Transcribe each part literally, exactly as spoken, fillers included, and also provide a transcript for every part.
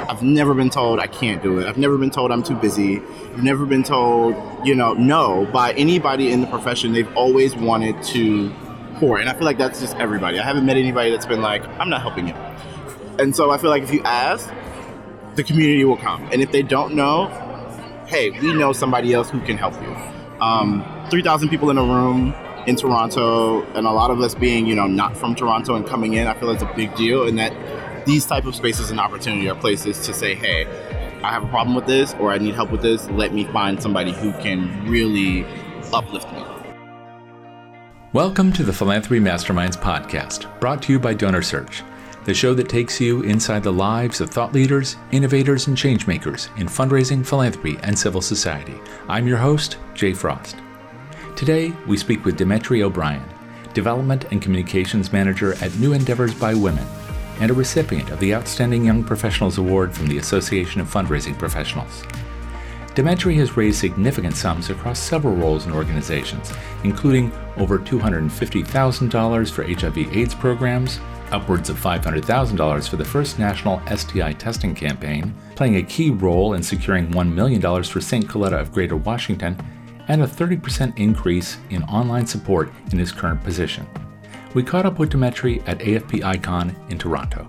I've never been told I can't do it. I've never been told I'm too busy. I've never been told, you know, no by anybody in the profession. They've always wanted to pour. And I feel like that's just everybody. I haven't met anybody that's been like, I'm not helping you. And so I feel like if you ask, the community will come. And if they don't know, hey, we know somebody else who can help you. Um, three thousand people in a room in Toronto, and a lot of us being, you know, not from Toronto and coming in, I feel it's a big deal. And that these type of spaces and opportunity are places to say, hey, I have a problem with this, or I need help with this. Let me find somebody who can really uplift me. Welcome to the Philanthropy Masterminds podcast, brought to you by Donor Search, the show that takes you inside the lives of thought leaders, innovators, and changemakers in fundraising, philanthropy, and civil society. I'm your host, Jay Frost. Today, we speak with Demetri O'Brien, Development and Communications Manager at New Endeavors by Women, and a recipient of the Outstanding Young Professionals Award from the Association of Fundraising Professionals. Demetri has raised significant sums across several roles and organizations, including over two hundred fifty thousand dollars for H I V AIDS programs, upwards of five hundred thousand dollars for the first national S T I testing campaign, playing a key role in securing one million dollars for Saint Coletta of Greater Washington, and a thirty percent increase in online support in his current position. We caught up with Demetri at A F P Icon in Toronto.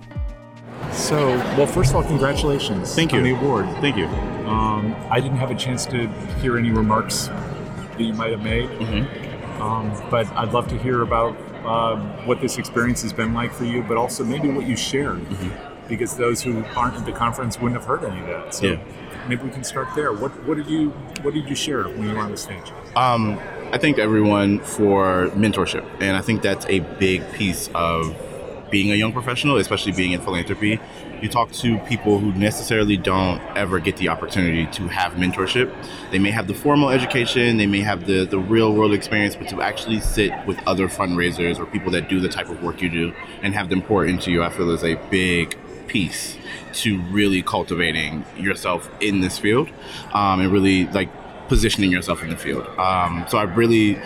So, well, first of all, congratulations Thank you. on the award. Thank you. Um, I didn't have a chance to hear any remarks that you might have made, Mm-hmm. um, but I'd love to hear about uh, what this experience has been like for you, but also maybe what you shared, Mm-hmm. because those who aren't at the conference wouldn't have heard any of that. So Yeah. maybe we can start there. What what did you what did you share when you were on the stage? Um, I thank everyone for mentorship, and I think that's a big piece of being a young professional, especially being in philanthropy. You talk to people who necessarily don't ever get the opportunity to have mentorship. They may have the formal education, they may have the, the real world experience, but to actually sit with other fundraisers or people that do the type of work you do and have them pour into you, I feel is a big piece to really cultivating yourself in this field, um, and really like positioning yourself in the field. Um, so I really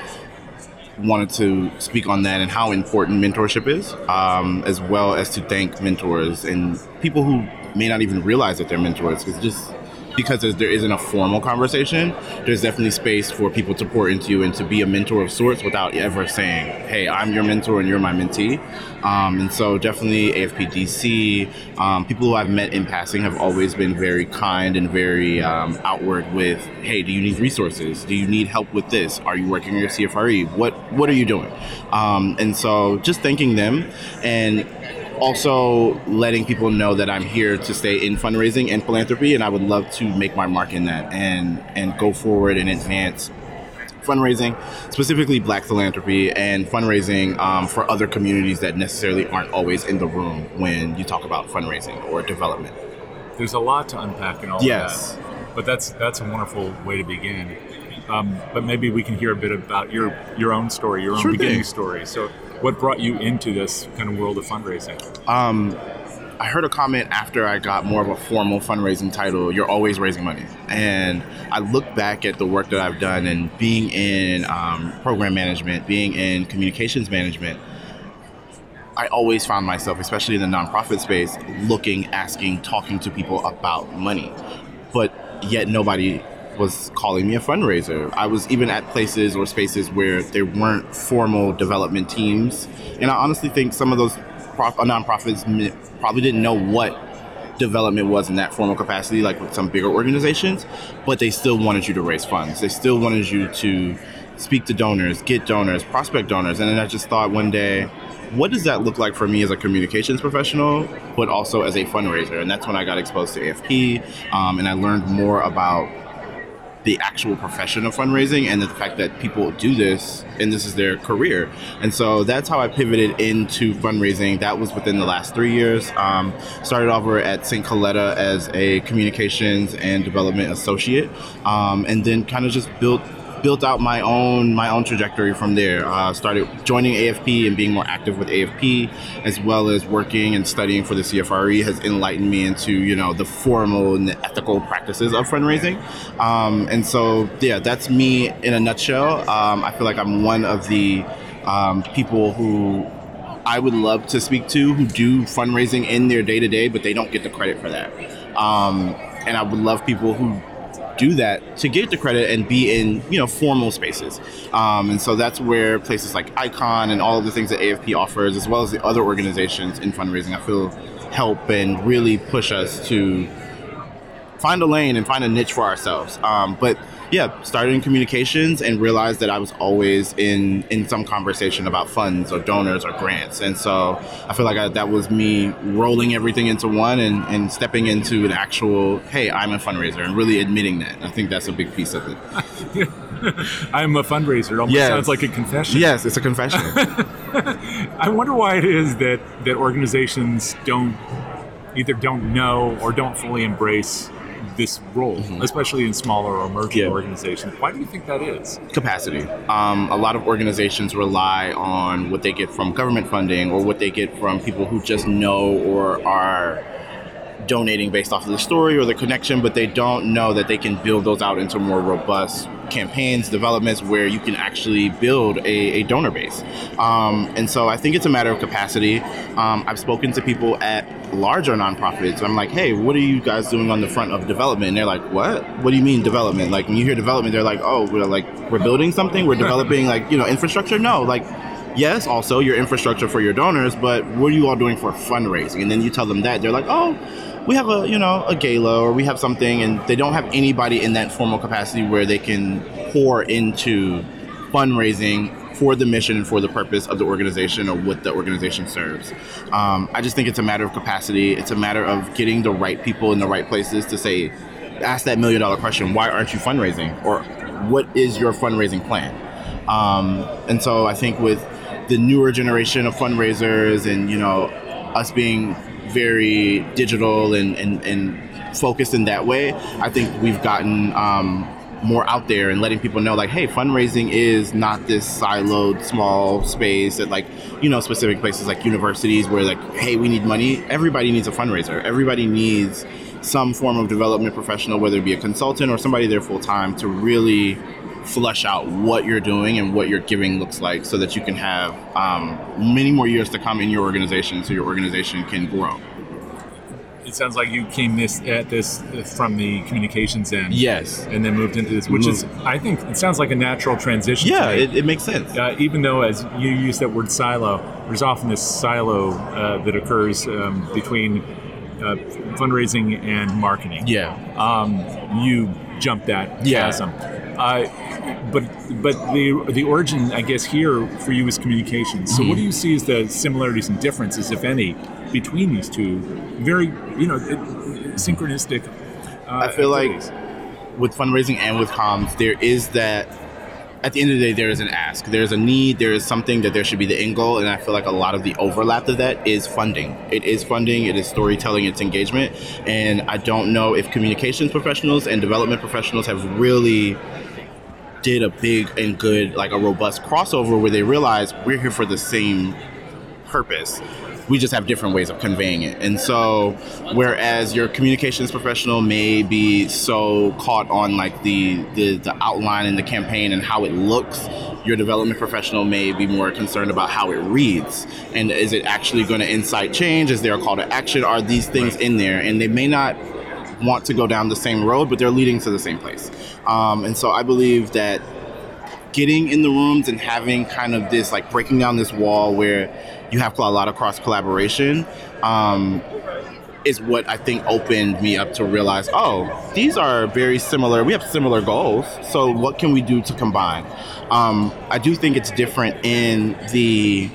wanted to speak on that and how important mentorship is, um, as well as to thank mentors and people who may not even realize that they're mentors. It's just because there isn't a formal conversation, there's definitely space for people to pour into you and to be a mentor of sorts without ever saying, hey, I'm your mentor and you're my mentee. Um, and so definitely A F P D C, um, people who I've met in passing have always been very kind and very um, outward with, hey, do you need resources? Do you need help with this? Are you working on your C F R E? What, what are you doing? Um, and so just thanking them, and also letting people know that I'm here to stay in fundraising and philanthropy, and I would love to make my mark in that and, and go forward and advance fundraising, specifically Black philanthropy and fundraising um, for other communities that necessarily aren't always in the room when you talk about fundraising or development. There's a lot to unpack in all Yes. of that, but that's that's a wonderful way to begin. Um, but maybe we can hear a bit about your your own story, your own Sure beginning thing. story. So what brought you into this kind of world of fundraising? Um, I heard a comment after I got more of a formal fundraising title, you're always raising money. And I look back at the work that I've done, and being in um, program management, being in communications management, I always found myself, especially in the nonprofit space, looking, asking, talking to people about money. But yet nobody was calling me a fundraiser. I was even at places or spaces where there weren't formal development teams. And I honestly think some of those prof- nonprofits m- probably didn't know what development was in that formal capacity, like with some bigger organizations, but they still wanted you to raise funds. They still wanted you to speak to donors, get donors, prospect donors. And then I just thought one day, what does that look like for me as a communications professional, but also as a fundraiser? And that's when I got exposed to A F P, um, and I learned more about the actual profession of fundraising and the fact that people do this and this is their career. And so that's how I pivoted into fundraising. That was within the last three years. Um, started over at Saint Coletta as a communications and development associate, um, and then kind of just built built out my own my own trajectory from there. Uh, started joining A F P and being more active with A F P, as well as working and studying for the C F R E has enlightened me into, you know, the formal and the ethical practices of fundraising. Um, and so, yeah, that's me in a nutshell. Um, I feel like I'm one of the um, people who I would love to speak to who do fundraising in their day-to-day, but they don't get the credit for that. Um, and I would love people who do that to get the credit and be in, you know, formal spaces. Um, and so that's where places like Icon and all of the things that A F P offers, as well as the other organizations in fundraising, I feel help and really push us to find a lane and find a niche for ourselves. Um, but yeah, started in communications and realized that I was always in, in some conversation about funds or donors or grants. And so I feel like I, that was me rolling everything into one and, and stepping into an actual, hey, I'm a fundraiser, and really admitting that. I think that's a big piece of it. I'm a fundraiser. It almost yes. sounds like a confession. Yes, it's a confession. I wonder why it is that, that organizations don't either don't know or don't fully embrace this role, mm-hmm. especially in smaller or emerging yeah. organizations. Why do you think that is? Capacity. Um, a lot of organizations rely on what they get from government funding or what they get from people who just know or are donating based off of the story or the connection, but they don't know that they can build those out into more robust campaigns, developments where you can actually build a, a donor base. Um, and so I think it's a matter of capacity. Um, I've spoken to people at larger nonprofits. I'm like, hey, what are you guys doing on the front of development? And they're like, what? What do you mean development? Like when you hear development, they're like, oh, we're like, we're building something? We're developing like, you know, infrastructure? No, like, yes, also your infrastructure for your donors, but what are you all doing for fundraising? And then you tell them that, they're like, oh, we have a, you know, a gala or we have something, and they don't have anybody in that formal capacity where they can pour into fundraising for the mission and for the purpose of the organization or what the organization serves. Um, I just think it's a matter of capacity. It's a matter of getting the right people in the right places to say, ask that million dollar question, why aren't you fundraising? Or what is your fundraising plan? Um, and so I think with the newer generation of fundraisers and, you know, us being very digital and, and, and focused in that way, I think we've gotten um, more out there and letting people know, like, hey, fundraising is not this siloed small space at, like, you know, specific places like universities where, like, hey, we need money. Everybody needs a fundraiser. Everybody needs some form of development professional, whether it be a consultant or somebody there full time, to really flush out what you're doing and what your giving looks like so that you can have um, many more years to come in your organization so your organization can grow. It sounds like you came this at this from the communications end. Yes. And then moved into this, which moved. is, I think, it sounds like a natural transition. Yeah, it, it makes sense. Uh, even though, as you use that word silo, there's often this silo uh, that occurs um, between uh, fundraising and marketing. Yeah. Um, you jumped that yeah. chasm. Uh, but but the the origin, I guess, here for you is communications. So mm-hmm. what do you see as the similarities and differences, if any, between these two very, you know, synchronistic uh, I feel activities? Like with fundraising and with comms, there is that, at the end of the day, there is an ask. There's a need. There is something that there should be the end goal. And I feel like a lot of the overlap of that is funding. It is funding. It is storytelling. It's engagement. And I don't know if communications professionals and development professionals have really did a big and good, like a robust crossover where they realize we're here for the same purpose. We just have different ways of conveying it. And so whereas your communications professional may be so caught on like the, the, the outline and the campaign and how it looks, your development professional may be more concerned about how it reads. And is it actually going to incite change? Is there a call to action? Are these things in there? And they may not want to go down the same road, but they're leading to the same place. Um, and so I believe that getting in the rooms and having kind of this, like breaking down this wall where you have a lot of cross collaboration um, is what I think opened me up to realize, oh, these are very similar. We have similar goals. So what can we do to combine? Um, I do think it's different in the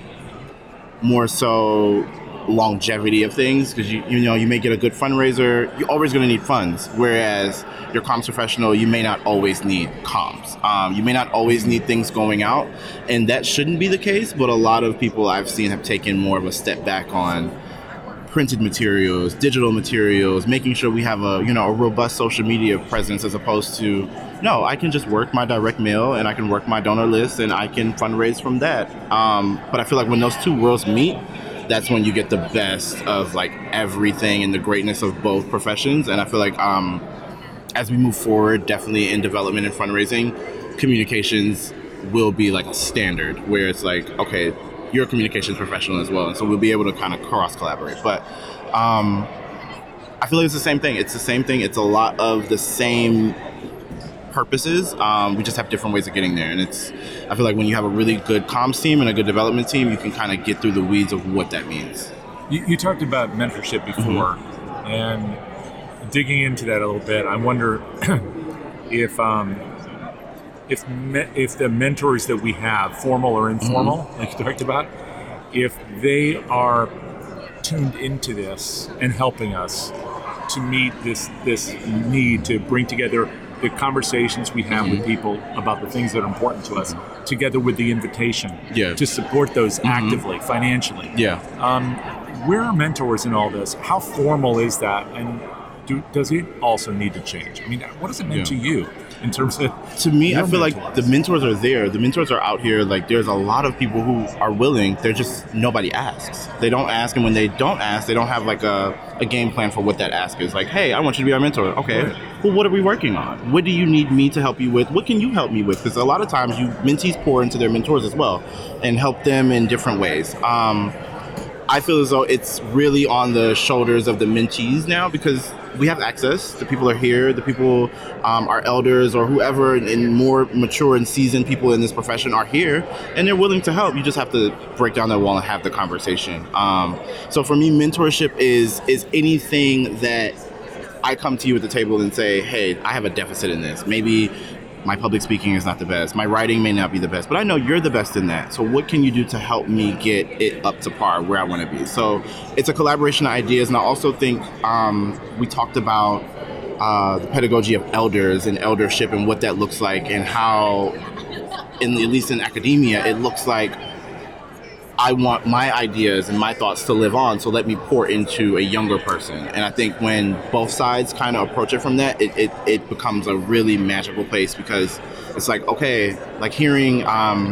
more so longevity of things, because you you know you may get a good fundraiser, you're always going to need funds, whereas your comms professional, you may not always need comms. Um, you may not always need things going out, and that shouldn't be the case, but a lot of people I've seen have taken more of a step back on printed materials, digital materials, making sure we have a you know a robust social media presence, as opposed to, no, I can just work my direct mail and I can work my donor list and I can fundraise from that. Um, but I feel like when those two worlds meet, that's when you get the best of like everything and the greatness of both professions. And I feel like um, as we move forward, definitely in development and fundraising, communications will be like a standard where it's like, okay, you're a communications professional as well. And so we'll be able to kind of cross collaborate. But um, I feel like it's the same thing. It's the same thing. It's a lot of the same purposes. Um, we just have different ways of getting there. And it's, I feel like when you have a really good comms team and a good development team, you can kind of get through the weeds of what that means. You, you talked about mentorship before, mm-hmm. and digging into that a little bit, I wonder if um, if me, if the mentors that we have, formal or informal, mm-hmm. like you talked about, if they are tuned into this and helping us to meet this this need to bring together the conversations we have mm-hmm. with people about the things that are important to us, together with the invitation yeah. to support those mm-hmm. actively, financially. Yeah. Um, where are mentors in all this? How formal is that? And do, does it also need to change? I mean, what does it mean yeah. to you in terms of To me, I feel mentors? like the mentors are there. The mentors are out here. Like, there's a lot of people who are willing. They're just, nobody asks. They don't ask, and when they don't ask, they don't have like a, a game plan for what that ask is. Like, hey, I want you to be our mentor. Okay, right. Well, what are we working on? What do you need me to help you with? What can you help me with? Because a lot of times, you mentees pour into their mentors as well and help them in different ways. Um, I feel as though it's really on the shoulders of the mentees now, because we have access. The people are here. The people, um, our elders or whoever, and more mature and seasoned people in this profession are here, and they're willing to help. You just have to break down that wall and have the conversation. Um, so for me, mentorship is is anything that I come to you at the table and say, hey, I have a deficit in this. Maybe my public speaking is not the best. My writing may not be the best, but I know you're the best in that. So what can you do to help me get it up to par where I want to be? So it's a collaboration of ideas. And I also think um, we talked about uh, the pedagogy of elders and eldership and what that looks like, and how, in, at least in academia, it looks like I want my ideas and my thoughts to live on, so let me pour into a younger person. And I think when both sides kind of approach it from that, it, it, it becomes a really magical place, because it's like, okay, like hearing um,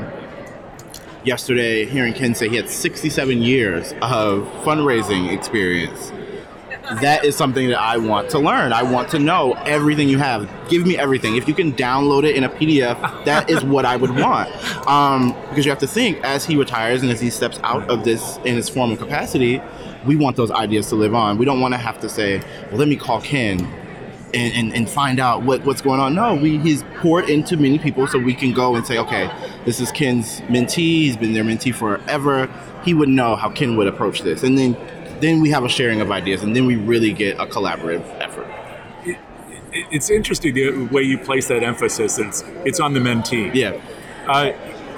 yesterday, hearing Ken say he had sixty-seven years of fundraising experience. That is something that I want to learn. I want to know everything you have. Give me everything. If you can download it in a P D F, that is what I would want. Um, because you have to think, as he retires and as he steps out of this in his formal capacity, we want those ideas to live on. We don't want to have to say, well, let me call Ken and, and, and find out what, what's going on. No, we he's poured into many people, so we can go and say, okay, this is Ken's mentee. He's been their mentee forever. He would know how Ken would approach this. And then Then we have a sharing of ideas, and then we really get a collaborative effort. It, it, it's interesting the way you place that emphasis. It's it's on the mentee. Yeah. Uh,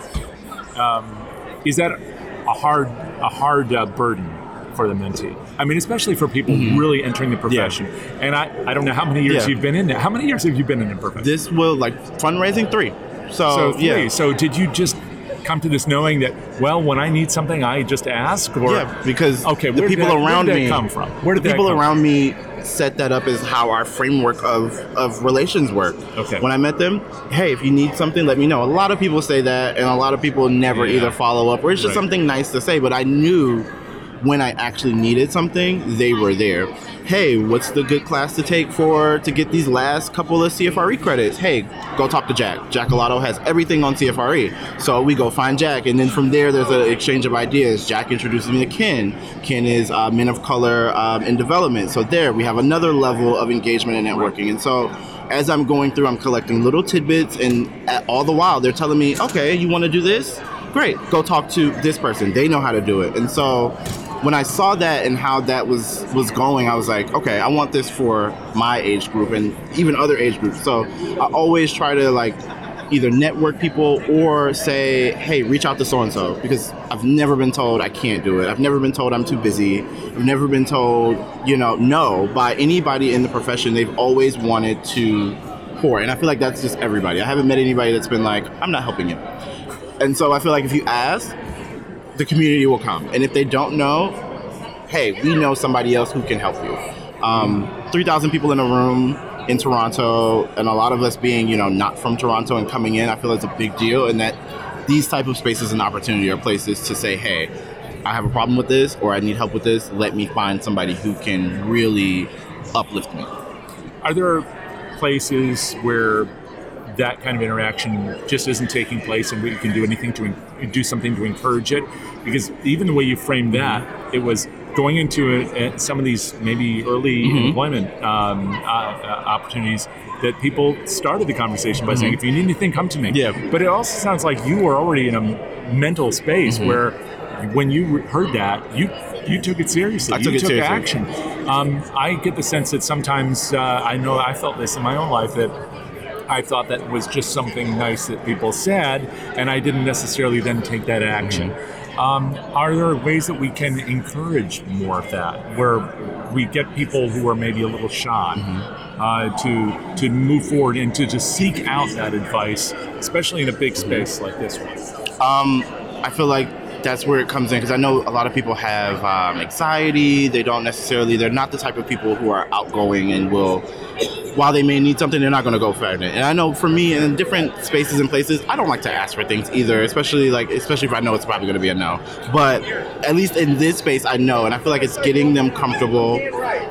um, is that a hard a hard uh, burden for the mentee? I mean, especially for people mm-hmm. really entering the profession. Yeah. And I, I don't know how many years yeah. you've been in there. How many years have you been in the profession? This will, like, fundraising, three. So, so three. Yeah. So did you just come to this knowing that, well, when I need something, I just ask? Or yeah, because okay, the people that, around where did me that come from? Where did the that people come around from? me set that up as how our framework of, of relations work. Okay. When I met them, hey, if you need something, let me know. A lot of people say that, and a lot of people never yeah. either follow up, or it's just right. something nice to say. But I knew when I actually needed something, they were there. Hey, what's the good class to take for to get these last couple of C F R E credits? Hey, go talk to Jack. Jack Alato has everything on C F R E. So we go find Jack, and then from there, there's an exchange of ideas. Jack introduces me to Ken. Ken is uh, Men of Color um, in Development. So there, we have another level of engagement and networking. And so as I'm going through, I'm collecting little tidbits, and at, all the while, they're telling me, okay, you want to do this? Great, go talk to this person. They know how to do it. And so when I saw that and how that was was going, I was like, okay, I want this for my age group and even other age groups. So I always try to, like, either network people or say, hey, reach out to so-and-so, because I've never been told I can't do it. I've never been told I'm too busy. I've never been told, you know, no, by anybody in the profession. They've always wanted to pour. And I feel like that's just everybody. I haven't met anybody that's been like, I'm not helping you. And so I feel like if you ask, the community will come. And if they don't know, hey, we know somebody else who can help you. Um, three thousand people in a room in Toronto, and a lot of us being, you know, not from Toronto and coming in, I feel it's a big deal. And that these type of spaces and opportunity are places to say, hey, I have a problem with this, or I need help with this. Let me find somebody who can really uplift me. Are there places where that kind of interaction just isn't taking place, and we can do anything to do something to encourage it? Because even the way you framed that, it was going into a, a, some of these maybe early Mm-hmm. employment um, uh, uh, opportunities, that people started the conversation by Mm-hmm. saying, if you need anything, come to me. Yeah. But it also sounds like you were already in a mental space Mm-hmm. where when you heard that, you you took it seriously. I took you it took seriously. action. Um, I get the sense that sometimes, uh, I know I felt this in my own life, that I thought that was just something nice that people said, and I didn't necessarily then take that action. Mm-hmm. Um, are there ways that we can encourage more of that, where we get people who are maybe a little shy Mm-hmm. uh, to to move forward and to just seek out that advice, especially in a big space like this one? Um, I feel like that's where it comes in, because I know a lot of people have um, anxiety. They don't necessarily, they're not the type of people who are outgoing and will, while they may need something, they're not going to go for it. And I know for me, in different spaces and places, I don't like to ask for things either, especially like, especially if I know it's probably going to be a no. But at least in this space, I know, and I feel like it's getting them comfortable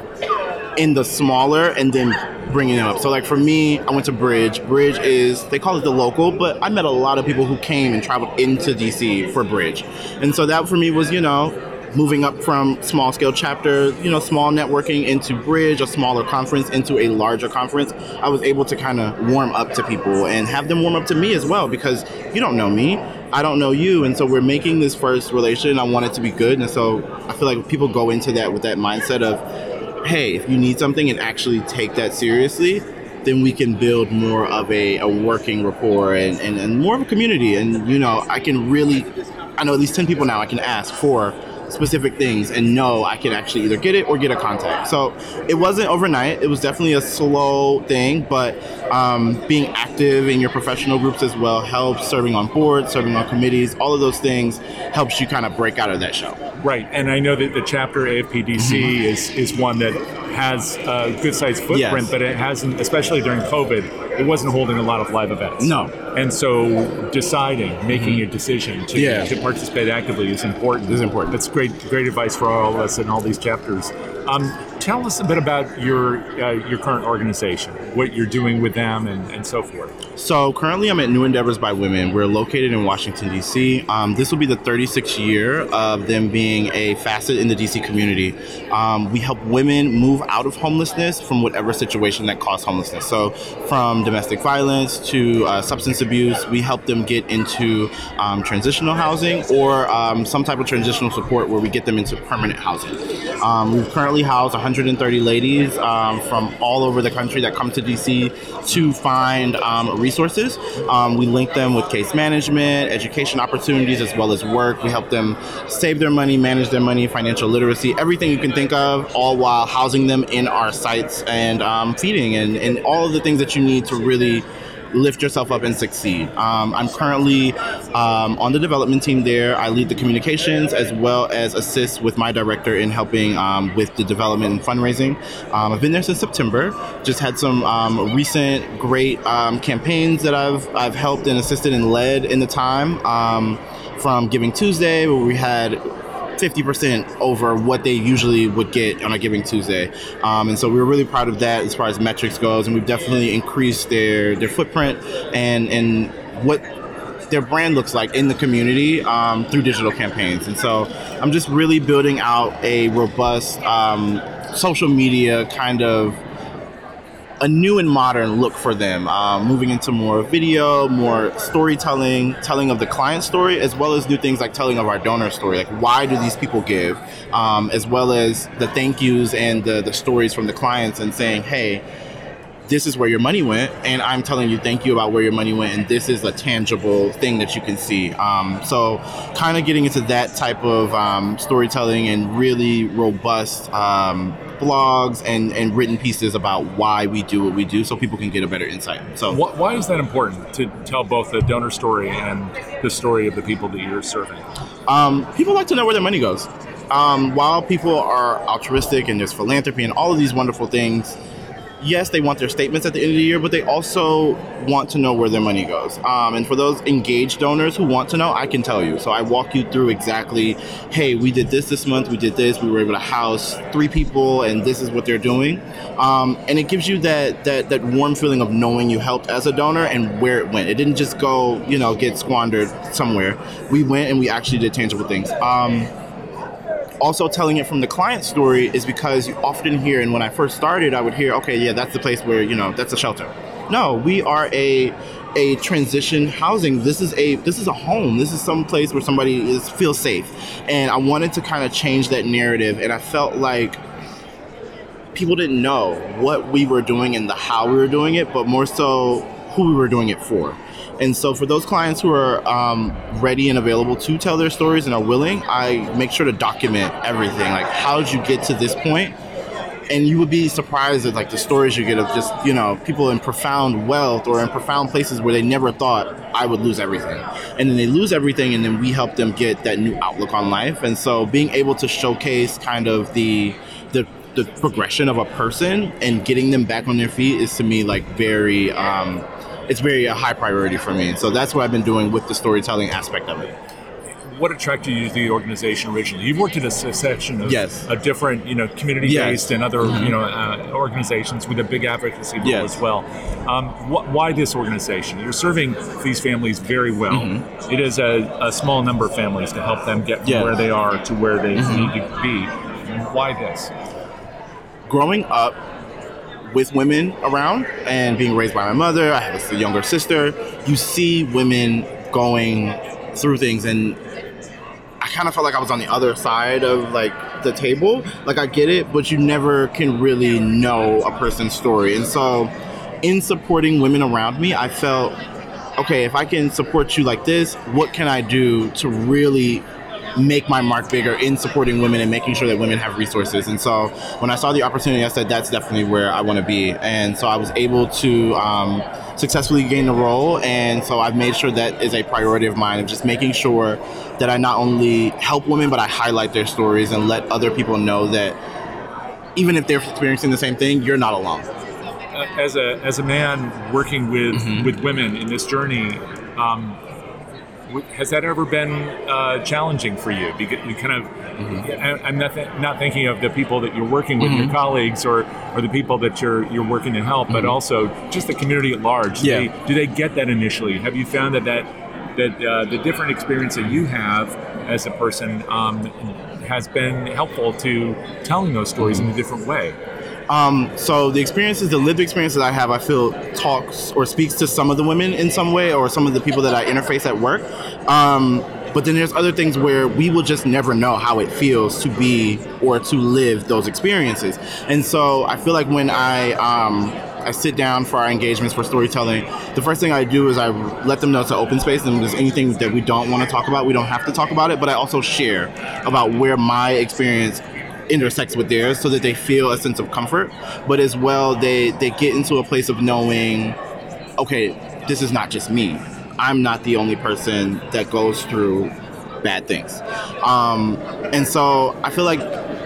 in the smaller and then bringing them up. So like for me, I went to Bridge. Bridge is, they call it the local, but I met a lot of people who came and traveled into D C for Bridge. And so that for me was, you know, moving up from small scale chapter, you know, small networking into Bridge, a smaller conference into a larger conference. I was able to kind of warm up to people and have them warm up to me as well, because you don't know me, I don't know you. And so we're making this first relation. I want it to be good. And so I feel like people go into that with that mindset of, hey, if you need something and actually take that seriously, then we can build more of a, a working rapport and, and, and more of a community. And, you know, I can really, I know at least ten people now I can ask for specific things and know I can actually either get it or get a contact. So it wasn't overnight. It was definitely a slow thing, but um, being active in your professional groups as well helps. Serving on boards, serving on committees, all of those things helps you kind of break out of that shell. Right, and I know that the chapter A F P D C Mm-hmm. is, is one that has a good sized footprint, Yes. but it hasn't, especially during COVID, it wasn't holding a lot of live events. No. And so deciding, making a decision to, Yeah. to participate actively is important. Is important. That's great, great advice for all of us in all these chapters. Um, tell us a bit about your uh, your current organization, what you're doing with them, and, and so forth. So currently I'm at New Endeavors by Women. We're located in Washington, D C. Um, this will be the thirty-sixth year of them being a facet in the D C community. Um, we help women move out of homelessness from whatever situation that caused homelessness. So from domestic violence to uh, substance abuse, we help them get into um, transitional housing or um, some type of transitional support where we get them into permanent housing. Um, we currently house one hundred thirty ladies um, from all over the country that come to D C to find um, resources. Um, we link them with case management, education opportunities, as well as work. We help them save their money, manage their money, financial literacy, everything you can think of, all while housing them in our sites and um, feeding and, and all of the things that you need to really lift yourself up and succeed. Um, I'm currently um, on the development team there. I lead the communications as well as assist with my director in helping um, with the development and fundraising. Um, I've been there since September. Just had some um, recent great um, campaigns that I've I've helped and assisted and led in the time. Um, from Giving Tuesday, where we had fifty percent over what they usually would get on a Giving Tuesday. Um, and so we were really proud of that as far as metrics goes. And we've definitely increased their, their footprint and, and what their brand looks like in the community um, through digital campaigns. And so I'm just really building out a robust um, social media kind of a new and modern look for them, um, moving into more video, more storytelling, telling of the client story, as well as new things like telling of our donor story, like why do these people give, um, as well as the thank yous and the, the stories from the clients and saying, hey, this is where your money went, and I'm telling you thank you about where your money went, and this is a tangible thing that you can see. Um, so kind of getting into that type of um, storytelling and really robust um, blogs and, and written pieces about why we do what we do so people can get a better insight. So Why is that important to tell both the donor story and the story of the people that you're serving? Um, people like to know where their money goes. Um, while people are altruistic and there's philanthropy and all of these wonderful things, yes, they want their statements at the end of the year, but they also want to know where their money goes. Um, and for those engaged donors who want to know, I can tell you. So I walk you through exactly, hey, we did this this month, we did this, we were able to house three people, and this is what they're doing. Um, and it gives you that, that that warm feeling of knowing you helped as a donor and where it went. It didn't just go, you know, get squandered somewhere. We went and we actually did tangible things. Um, also telling it from the client story is because you often hear, and when I first started, I would hear, okay, yeah, that's the place where, you know, that's a shelter. No, we are a a transition housing. This is a this is a home. This is some place where somebody is feels safe. And I wanted to kind of change that narrative, and I felt like people didn't know what we were doing and the how we were doing it, but more so who we were doing it for. And so for those clients who are um, ready and available to tell their stories and are willing, I make sure to document everything. Like, how did you get to this point? And you would be surprised at like the stories you get of just, you know, people in profound wealth or in profound places where they never thought I would lose everything. And then they lose everything, and then we help them get that new outlook on life. And so being able to showcase kind of the the the progression of a person and getting them back on their feet is, to me, like very um, it's very a high priority for me. And so that's what I've been doing with the storytelling aspect of it. What attracted you to the organization originally? You've worked at a section of, yes. of different, you know, community-based yes. and other, mm-hmm. you know, uh, organizations with a big advocacy role yes. as well. Um, wh- why this organization? You're serving these families very well. Mm-hmm. It is a, a small number of families to help them get from yes. where they are to where they mm-hmm. need to be. Why this? Growing up with women around and being raised by my mother, I have a younger sister, you see women going through things, and I kind of felt like I was on the other side of like the table. Like, I get it, but you never can really know a person's story. And so in supporting women around me, I felt, okay, if I can support you like this, what can I do to really make my mark bigger in supporting women and making sure that women have resources? And so when I saw the opportunity, I said, that's definitely where I want to be. And so I was able to um, successfully gain the role. And so I've made sure that is a priority of mine, of just making sure that I not only help women, but I highlight their stories and let other people know that even if they're experiencing the same thing, you're not alone. As a as a man working with, mm-hmm. with women in this journey, um, has that ever been uh, challenging for you? Because you kind of, mm-hmm. I'm not th- not thinking of the people that you're working with, mm-hmm. your colleagues, or, or the people that you're you're working to help, mm-hmm. but also just the community at large. Yeah. Do they, do they get that initially? Have you found that that, that uh, the different experience that you have as a person um, has been helpful to telling those stories mm-hmm. in a different way? Um, so the experiences, the lived experiences I have, I feel talks or speaks to some of the women in some way, or some of the people that I interface at work. Um, but then there's other things where we will just never know how it feels to be or to live those experiences. And so I feel like when I um, I sit down for our engagements for storytelling, the first thing I do is I let them know it's an open space, and if there's anything that we don't want to talk about, we don't have to talk about it. But I also share about where my experience intersects with theirs, so that they feel a sense of comfort, but as well they they get into a place of knowing, okay, this is not just me. I'm not the only person that goes through bad things. Um, and so I feel like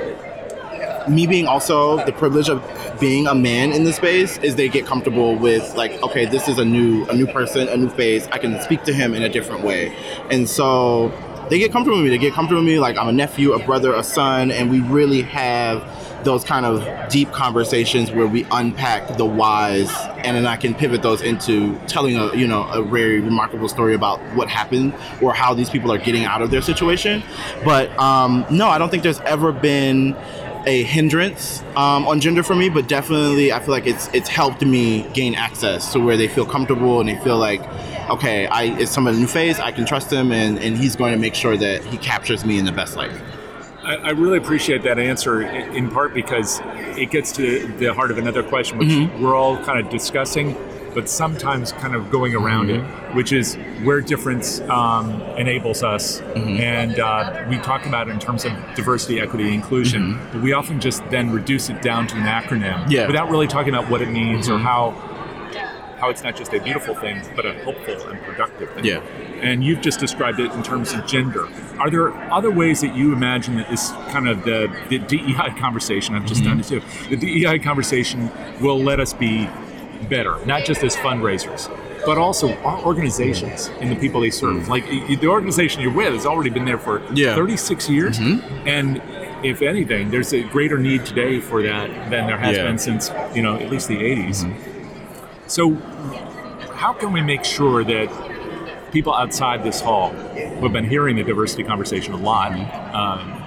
me being also the privilege of being a man in this space is they get comfortable with like, okay, this is a new a new person, a new face. I can speak to him in a different way. And so they get comfortable with me. They get comfortable with me like I'm a nephew, a brother, a son, and we really have those kind of deep conversations where we unpack the whys, and then I can pivot those into telling a you know a very remarkable story about what happened or how these people are getting out of their situation. But um, no, I don't think there's ever been a hindrance um, on gender for me, but definitely I feel like it's it's helped me gain access to where they feel comfortable and they feel like, okay, I it's somebody new face, I can trust him, and, and he's going to make sure that he captures me in the best light. I, I really appreciate that answer, in, in part because it gets to the heart of another question, which mm-hmm. we're all kind of discussing, but sometimes kind of going around mm-hmm. it, which is where difference um, enables us. Mm-hmm. And uh, we talk about it in terms of diversity, equity, inclusion, mm-hmm. but we often just then reduce it down to an acronym yeah. without really talking about what it means mm-hmm. or how how it's not just a beautiful thing, but a hopeful and productive thing. Yeah. And you've just described it in terms of gender. Are there other ways that you imagine that this kind of the, the D E I conversation, I've just mm-hmm. done it too, the D E I conversation will let us be better, not just as fundraisers, but also our organizations and the people they serve. Like the organization you're with has already been there for yeah. thirty-six years. Mm-hmm. And if anything, there's a greater need today for that than there has yeah. been since, you know, at least the eighties. Mm-hmm. So how can we make sure that people outside this hall who have been hearing the diversity conversation a lot, um,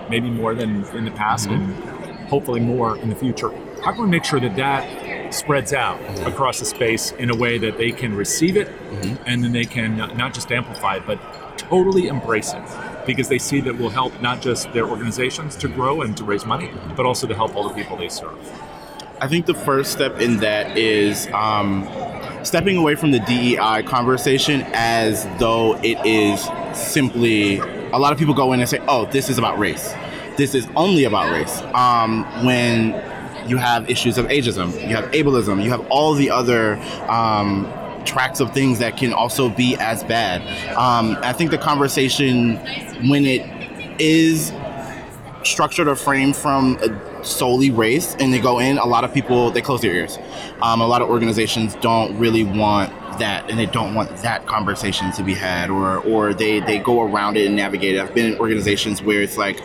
maybe more than in the past, mm-hmm. and hopefully more in the future. How can we make sure that that spreads out mm-hmm. across the space in a way that they can receive it, mm-hmm. and then they can not just amplify it, but totally embrace it? Because they see that will help not just their organizations to grow and to raise money, but also to help all the people they serve. I think the first step in that is um, stepping away from the D E I conversation as though it is simply, a lot of people go in and say, oh, this is about race. This is only about race. Um, when you have issues of ageism, you have ableism, you have all the other um, tracks of things that can also be as bad. Um, I think the conversation, when it is structured or framed from a solely race and they go in, a lot of people, they close their ears. Um, a lot of organizations don't really want that, and they don't want that conversation to be had, or or they, they go around it and navigate it. I've been in organizations where it's like,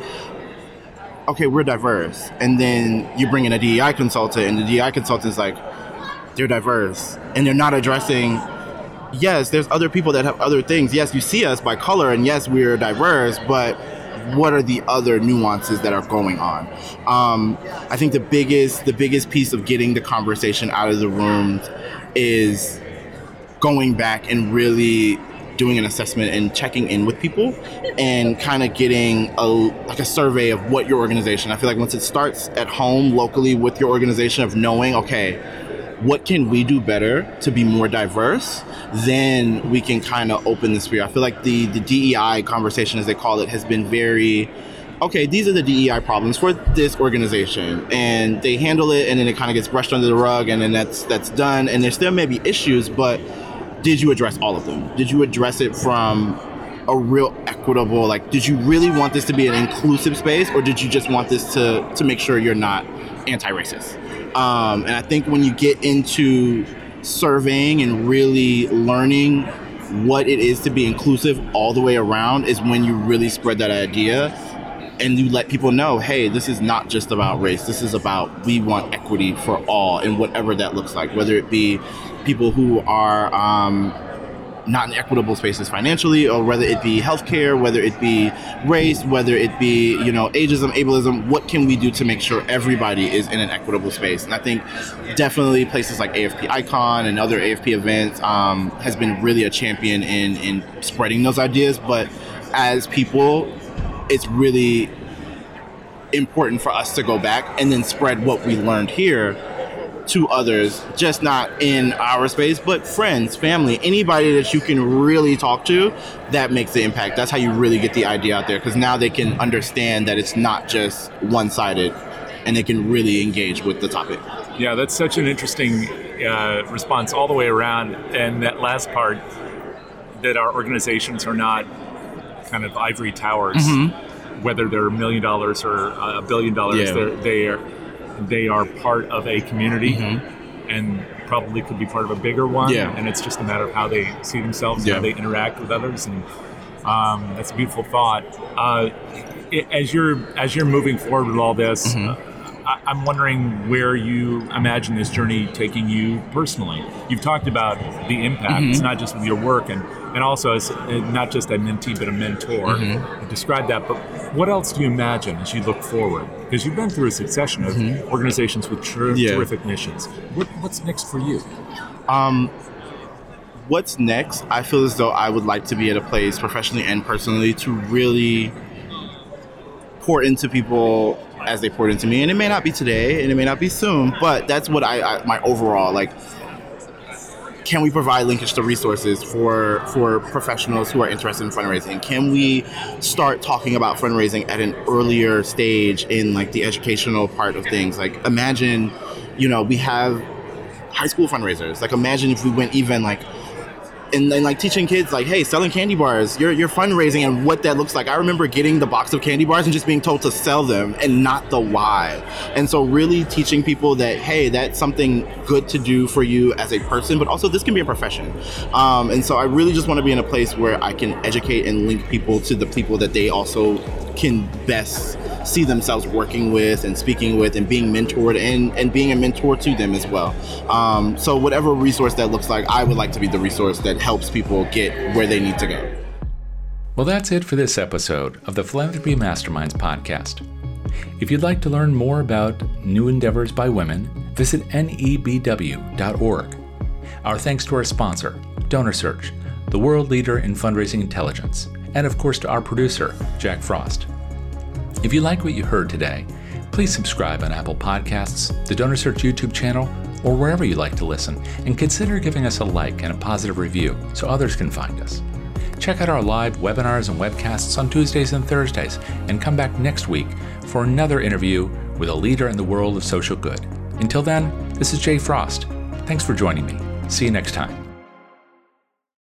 okay, we're diverse, and then you bring in a D E I consultant, and the D E I consultant's like, they're diverse, and they're not addressing, yes, there's other people that have other things. Yes, you see us by color, and yes, we're diverse, but what are the other nuances that are going on? Um, I think the biggest the biggest piece of getting the conversation out of the room is going back and really doing an assessment and checking in with people and kind of getting a like a survey of what your organization. I feel like once it starts at home locally with your organization, of knowing, okay, what can we do better to be more diverse, then we can kind of open the sphere. I feel like the, the D E I conversation, as they call it, has been very, okay, these are the D E I problems for this organization, and they handle it, and then it kind of gets brushed under the rug, and then that's that's done, and there still may be issues, but did you address all of them? Did you address it from a real equitable, like, did you really want this to be an inclusive space, or did you just want this to, to make sure you're not anti-racist? Um, and I think when you get into surveying and really learning what it is to be inclusive all the way around is when you really spread that idea and you let people know, hey, this is not just about race. This is about, we want equity for all, and whatever that looks like, whether it be people who are um, not in equitable spaces financially, or whether it be healthcare, whether it be race, whether it be, you know, ageism, ableism. What can we do to make sure everybody is in an equitable space? And I think definitely places like A F P Icon and other A F P events um, has been really a champion in, in spreading those ideas. But as people, it's really important for us to go back and then spread what we learned here to others, just not in our space, but friends, family, anybody that you can really talk to that makes the impact. That's how you really get the idea out there, because now they can understand that it's not just one-sided, and they can really engage with the topic. Yeah, that's such an interesting uh, response all the way around. And that last part, that our organizations are not kind of ivory towers, mm-hmm. whether they're a million dollars or a billion dollars, yeah. they're, they are they are part of a community, mm-hmm. and probably could be part of a bigger one. Yeah. And it's just a matter of how they see themselves, yeah. how they interact with others, and um, that's a beautiful thought. Uh, it, as you're as you're moving forward with all this, mm-hmm. uh, I, I'm wondering where you imagine this journey taking you personally. You've talked about the impact. Mm-hmm. It's not just with your work, and and also as not just a mentee but a mentor. Mm-hmm. You described that, but what else do you imagine as you look forward? Because you've been through a succession of mm-hmm. organizations with ter- yeah. terrific missions. What, what's next for you? Um, what's next? I feel as though I would like to be at a place, professionally and personally, to really pour into people as they poured into me. And it may not be today, and it may not be soon, but that's what I, I my overall, like, can we provide linkage to resources for, for professionals who are interested in fundraising? Can we start talking about fundraising at an earlier stage in, like, the educational part of things? Like, imagine, you know, we have high school fundraisers. Like, imagine if we went even, like, and then, like, teaching kids, like, hey, selling candy bars, you're, you're fundraising, and what that looks like. I remember getting the box of candy bars and just being told to sell them and not the why. And so really teaching people that, hey, that's something good to do for you as a person, but also this can be a profession. Um, and so I really just want to be in a place where I can educate and link people to the people that they also can best see themselves working with and speaking with and being mentored and, and being a mentor to them as well. Um, so whatever resource that looks like, I would like to be the resource that helps people get where they need to go. Well, that's it for this episode of the Philanthropy Masterminds podcast. If you'd like to learn more about new endeavors by women, visit N E B W dot org. Our thanks to our sponsor, DonorSearch, the world leader in fundraising intelligence, and of course to our producer, Jack Frost. If you like what you heard today, please subscribe on Apple Podcasts, the DonorSearch YouTube channel, or wherever you like to listen, and consider giving us a like and a positive review so others can find us. Check out our live webinars and webcasts on Tuesdays and Thursdays, and come back next week for another interview with a leader in the world of social good. Until then, this is Jay Frost. Thanks for joining me. See you next time.